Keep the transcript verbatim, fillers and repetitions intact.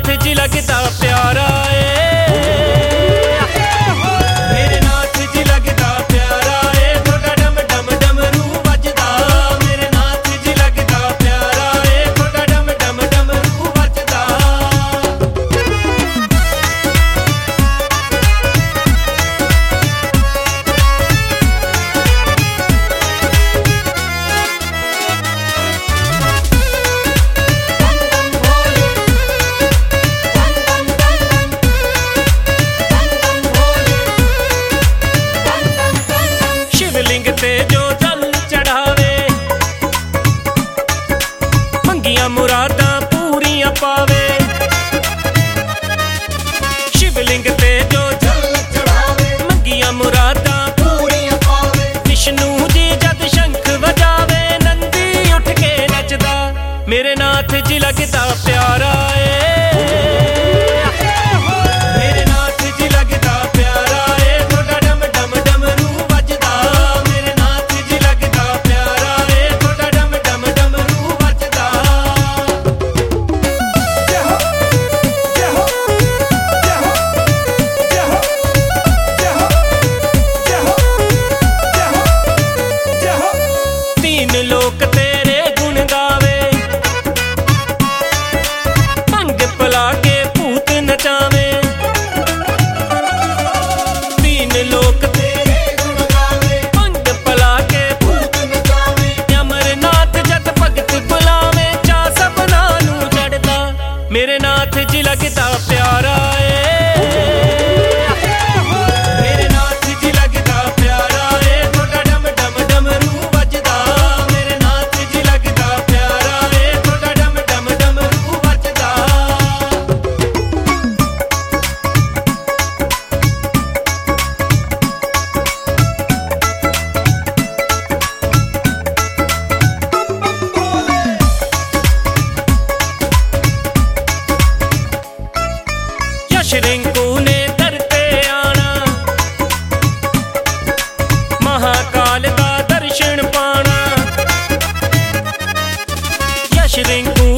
नाथ जी लगदा प्यारा ए, मेरे नाथ जी लगदा प्यारा ए, थोड़ा डम डम डमरू वजदा, मेरे नाथ जी लगदा प्यारा ए, थोड़ा डम डम डमरू वजदा। शिवलिंग ते जो जल चढ़ावे, मंगियां मुरादां पूरियां पावे। शिवलिंग ते जो जल चढ़ावे, मंगियां मुरादां पूरियां पावे। विष्णु जी जद शंख बजावे, नंदी उठ के नचदा, मेरे नाथ जी लगदा प्यारा ए, लोक तेरे गुण गावे, भंग पिला के भूत नचावे। तीन लोक तेरे गुण गावे, भंग पिला के भूत नचावे। अमरनाथ जद भगत बुलावे, चा सबना नू चढ़दा, मेरे नाथ जी लगदा प्यारा ए, रिंकू ने दर ते आना, महाकाल दा दर्शन पाना। यश रिंकू